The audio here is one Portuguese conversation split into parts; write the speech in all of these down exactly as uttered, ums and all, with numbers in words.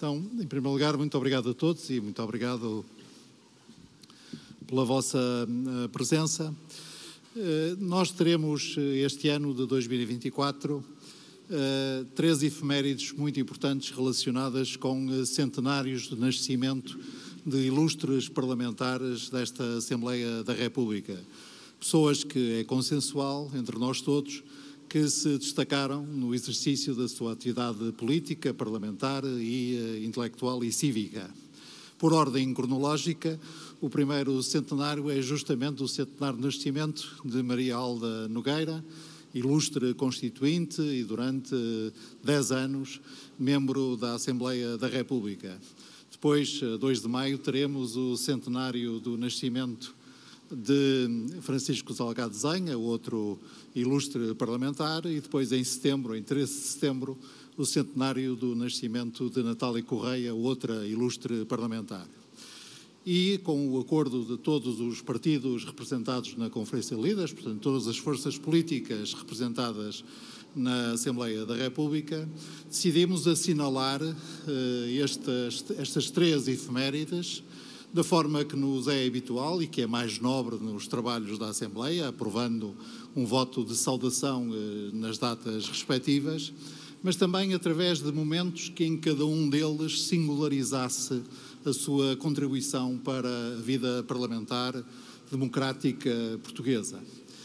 Então, em primeiro lugar, muito obrigado a todos e muito obrigado pela vossa uh, presença. Uh, nós teremos este ano de dois mil e vinte e quatro uh, três efemérides muito importantes relacionadas com uh, centenários de nascimento de ilustres parlamentares desta Assembleia da República. Pessoas que é consensual entre nós todos que se destacaram no exercício da sua atividade política, parlamentar e uh, intelectual e cívica. Por ordem cronológica, o primeiro centenário é justamente o centenário de nascimento de Maria Alda Nogueira, ilustre constituinte e durante dez anos membro da Assembleia da República. Depois, dois de maio, teremos o centenário do nascimento de Francisco Salgado Zenha, outro ilustre parlamentar, e depois em setembro, em treze de setembro, o centenário do nascimento de Natália Correia, outra ilustre parlamentar. E com o acordo de todos os partidos representados na Conferência de Líderes, portanto todas as forças políticas representadas na Assembleia da República, decidimos assinalar uh, estas, estas três efemérides da forma que nos é habitual e que é mais nobre nos trabalhos da Assembleia, aprovando um voto de saudação uh, nas datas respectivas, mas também através de momentos que em cada um deles singularizasse a sua contribuição para a vida parlamentar democrática portuguesa.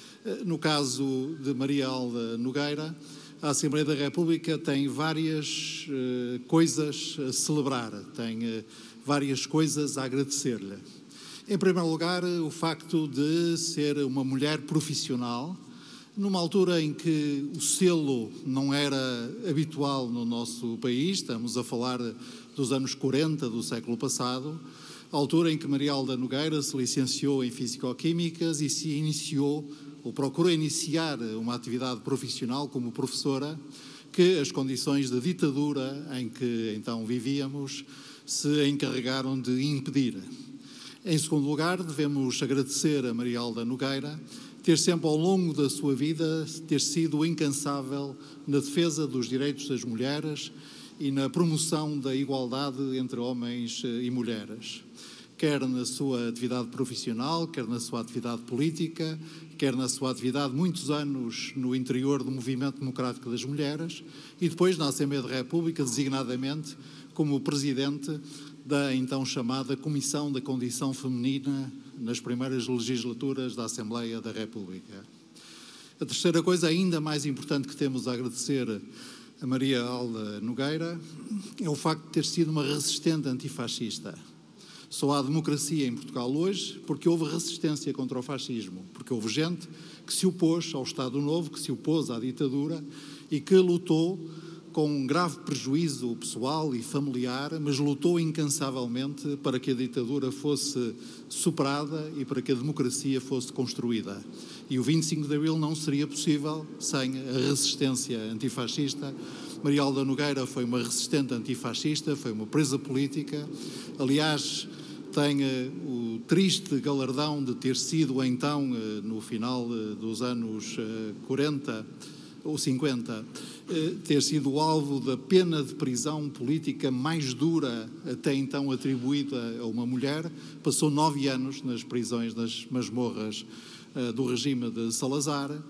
No caso de Maria Alda Nogueira, a Assembleia da República tem várias uh, coisas a celebrar, tem uh, várias coisas a agradecer-lhe. Em primeiro lugar, o facto de ser uma mulher profissional, numa altura em que o selo não era habitual no nosso país, estamos a falar dos anos quarenta do século passado, a altura em que Maria Alda Nogueira se licenciou em Físico-Químicas e se iniciou, ou procurou iniciar uma atividade profissional como professora, que as condições de ditadura em que então vivíamos se encarregaram de impedir. Em segundo lugar, devemos agradecer a Maria Alda Nogueira ter sempre ao longo da sua vida ter sido incansável na defesa dos direitos das mulheres e na promoção da igualdade entre homens e mulheres, quer na sua atividade profissional, quer na sua atividade política, quer na sua atividade muitos anos no interior do Movimento Democrático das Mulheres e depois na Assembleia da República, designadamente como presidente da então chamada Comissão da Condição Feminina nas primeiras legislaturas da Assembleia da República. A terceira coisa ainda mais importante que temos a agradecer a Maria Alda Nogueira é o facto de ter sido uma resistente antifascista. Só há democracia em Portugal hoje porque houve resistência contra o fascismo, porque houve gente que se opôs ao Estado Novo, que se opôs à ditadura e que lutou com um grave prejuízo pessoal e familiar, mas lutou incansavelmente para que a ditadura fosse superada e para que a democracia fosse construída. E o vinte e cinco de Abril não seria possível sem a resistência antifascista. Maria Alda Nogueira foi uma resistente antifascista, foi uma presa política. Aliás, tem uh, o triste galardão de ter sido então, uh, no final uh, dos anos uh, quarenta ou cinquenta, ter sido alvo da pena de prisão política mais dura até então atribuída a uma mulher. Passou nove anos nas prisões, nas masmorras uh, do regime de Salazar, uh,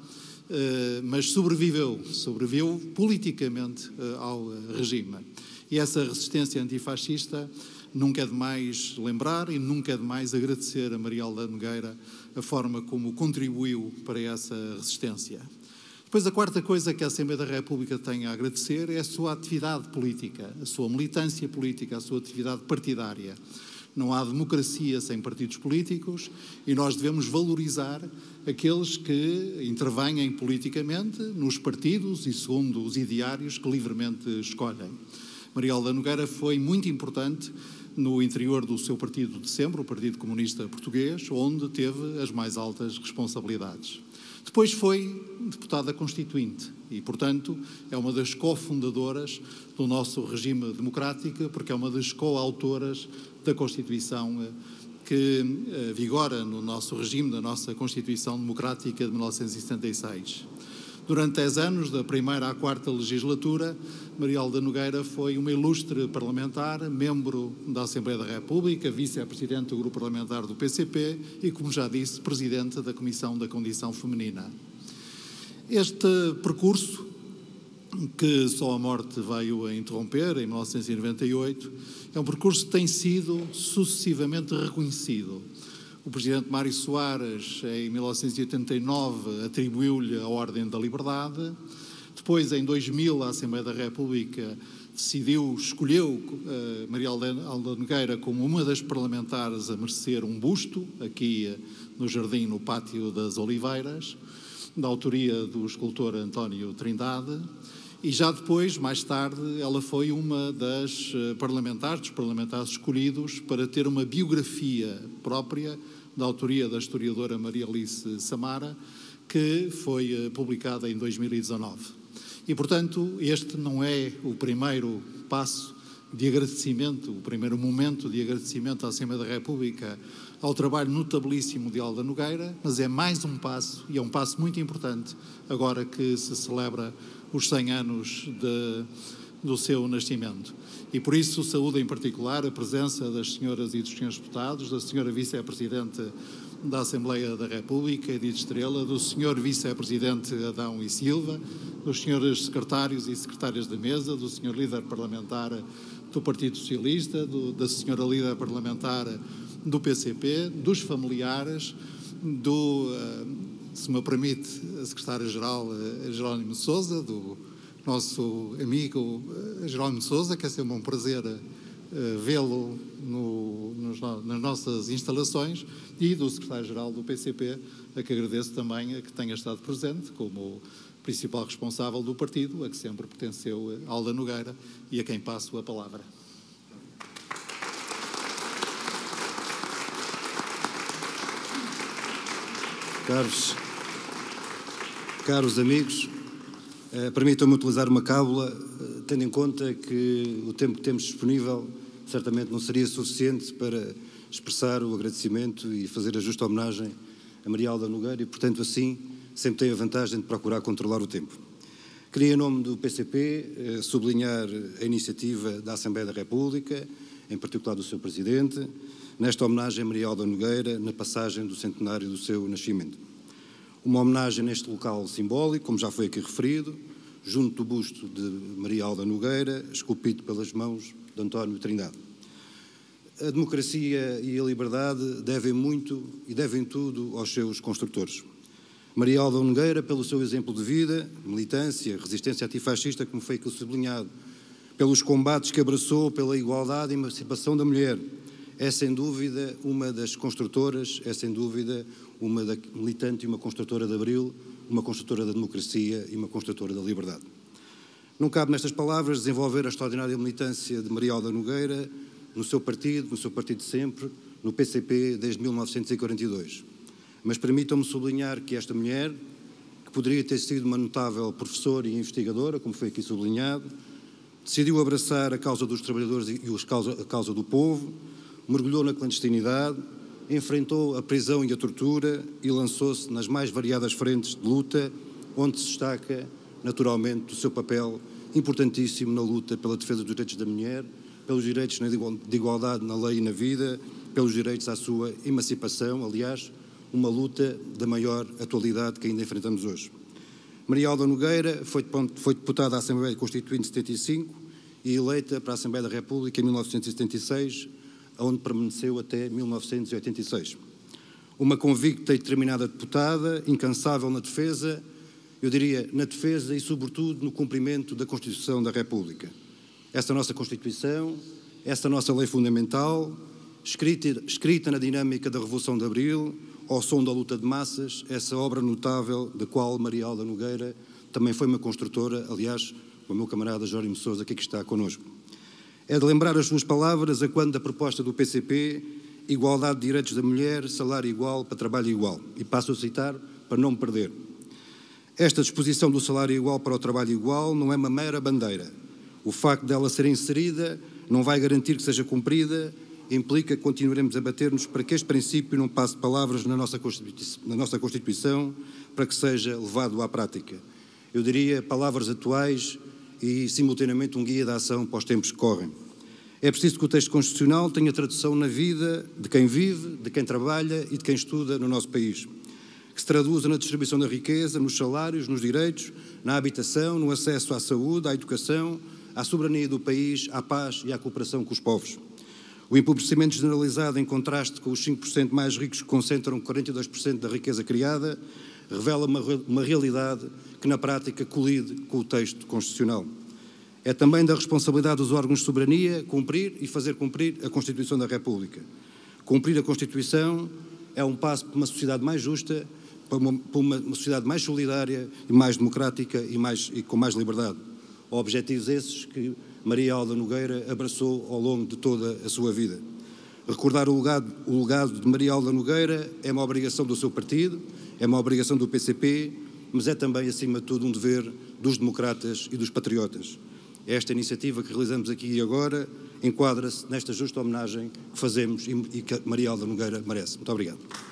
mas sobreviveu, sobreviveu politicamente uh, ao regime. E essa resistência antifascista nunca é demais lembrar e nunca é demais agradecer a Maria Alda Nogueira a forma como contribuiu para essa resistência. Depois, a quarta coisa que a Assembleia da República tem a agradecer é a sua atividade política, a sua militância política, a sua atividade partidária. Não há democracia sem partidos políticos e nós devemos valorizar aqueles que intervêm politicamente nos partidos e segundo os ideários que livremente escolhem. Maria Alda Nogueira foi muito importante no interior do seu partido de sempre, o Partido Comunista Português, onde teve as mais altas responsabilidades. Depois foi deputada constituinte e, portanto, é uma das cofundadoras do nosso regime democrático, porque é uma das coautoras da Constituição que vigora no nosso regime, da nossa Constituição Democrática de mil novecentos e setenta e seis. Durante dez anos, da primeira à quarta legislatura, Maria Alda Nogueira foi uma ilustre parlamentar, membro da Assembleia da República, vice-presidente do grupo parlamentar do P C P e, como já disse, presidente da Comissão da Condição Feminina. Este percurso, que só a morte veio a interromper, em mil novecentos e noventa e oito, é um percurso que tem sido sucessivamente reconhecido. O presidente Mário Soares, em mil novecentos e oitenta e nove, atribuiu-lhe a Ordem da Liberdade. Depois, em dois mil, a Assembleia da República decidiu, escolheu uh, Maria Alda Nogueira como uma das parlamentares a merecer um busto, aqui uh, no Jardim, no Pátio das Oliveiras, da autoria do escultor António Trindade. E já depois, mais tarde, ela foi uma das parlamentares, dos parlamentares escolhidos para ter uma biografia própria, da autoria da historiadora Maria Alice Samara, que foi publicada em dois mil e dezanove. E, portanto, este não é o primeiro passo de agradecimento, o primeiro momento de agradecimento à Assembleia da República ao trabalho notabilíssimo de Alda Nogueira, mas é mais um passo, e é um passo muito importante, agora que se celebra os cem anos de, do seu nascimento. E por isso saúdo em particular a presença das senhoras e dos senhores deputados, da senhora vice-presidente da Assembleia da República, Edith Estrela, do senhor vice-presidente Adão e Silva, dos senhores secretários e secretárias da mesa, do senhor líder parlamentar do Partido Socialista, do, da senhora líder parlamentar do P C P, dos familiares, do, se me permite, a secretária-geral Jerónimo de Sousa, do nosso amigo Jerónimo de Sousa, que é sempre um prazer vê-lo no, nos, nas nossas instalações, e do secretário-geral do P C P, a que agradeço também a que tenha estado presente como principal responsável do partido, a que sempre pertenceu Alda Nogueira, e a quem passo a palavra. Caros, caros amigos, eh, permitam-me utilizar uma cábula, eh, tendo em conta que o tempo que temos disponível certamente não seria suficiente para expressar o agradecimento e fazer a justa homenagem a Maria Alda Nogueira e, portanto, assim, sempre tem a vantagem de procurar controlar o tempo. Queria, em nome do P C P, eh, sublinhar a iniciativa da Assembleia da República, em particular do seu Presidente, nesta homenagem a Maria Alda Nogueira, na passagem do centenário do seu nascimento. Uma homenagem neste local simbólico, como já foi aqui referido, junto do busto de Maria Alda Nogueira, esculpido pelas mãos de António Trindade. A democracia e a liberdade devem muito e devem tudo aos seus construtores. Maria Alda Nogueira, pelo seu exemplo de vida, militância, resistência antifascista, como foi aqui sublinhado, pelos combates que abraçou pela igualdade e emancipação da mulher, é sem dúvida uma das construtoras, é sem dúvida uma da militante e uma construtora de Abril, uma construtora da democracia e uma construtora da liberdade. Não cabe nestas palavras desenvolver a extraordinária militância de Maria Alda Nogueira no seu partido, no seu partido de sempre, no P C P desde mil novecentos e quarenta e dois. Mas permitam-me sublinhar que esta mulher, que poderia ter sido uma notável professora e investigadora, como foi aqui sublinhado, decidiu abraçar a causa dos trabalhadores e a causa do povo, mergulhou na clandestinidade, enfrentou a prisão e a tortura e lançou-se nas mais variadas frentes de luta, onde se destaca, naturalmente, o seu papel importantíssimo na luta pela defesa dos direitos da mulher, pelos direitos de igualdade na lei e na vida, pelos direitos à sua emancipação, aliás, uma luta da maior atualidade que ainda enfrentamos hoje. Maria Alda Nogueira foi, foi deputada à Assembleia Constituinte em setenta e cinco e eleita para a Assembleia da República em mil novecentos e setenta e seis, onde permaneceu até mil novecentos e oitenta e seis. Uma convicta e determinada deputada, incansável na defesa, eu diria na defesa e sobretudo no cumprimento da Constituição da República. Esta nossa Constituição, esta nossa lei fundamental, escrita, escrita na dinâmica da Revolução de Abril, ao som da luta de massas, essa obra notável da qual Maria Alda Nogueira também foi uma construtora, aliás, o meu camarada Jerónimo de Sousa, que aqui está connosco. É de lembrar as suas palavras a quando da proposta do P C P, igualdade de direitos da mulher, salário igual para trabalho igual. E passo a citar para não me perder. Esta disposição do salário igual para o trabalho igual não é uma mera bandeira. O facto dela ser inserida não vai garantir que seja cumprida, implica que continuaremos a bater-nos para que este princípio não passe palavras na nossa Constituição, na nossa Constituição, para que seja levado à prática. eu diria, palavras atuais e, simultaneamente, um guia de ação para os tempos que correm. É preciso que o texto constitucional tenha tradução na vida de quem vive, de quem trabalha e de quem estuda no nosso país, que se traduza na distribuição da riqueza, nos salários, nos direitos, na habitação, no acesso à saúde, à educação, à soberania do país, à paz e à cooperação com os povos. O empobrecimento generalizado, em contraste com os cinco por cento mais ricos que concentram quarenta e dois por cento da riqueza criada, revela uma, uma realidade que, na prática, colide com o texto constitucional. É também da responsabilidade dos órgãos de soberania cumprir e fazer cumprir a Constituição da República. Cumprir a Constituição é um passo para uma sociedade mais justa, para uma, para uma sociedade mais solidária e mais democrática e, mais, e com mais liberdade. Objetivos esses que Maria Alda Nogueira abraçou ao longo de toda a sua vida. Recordar o legado, o legado de Maria Alda Nogueira é uma obrigação do seu partido, é uma obrigação do P C P, mas é também, acima de tudo, um dever dos democratas e dos patriotas. Esta iniciativa que realizamos aqui e agora enquadra-se nesta justa homenagem que fazemos e que Maria Alda Nogueira merece. Muito obrigado.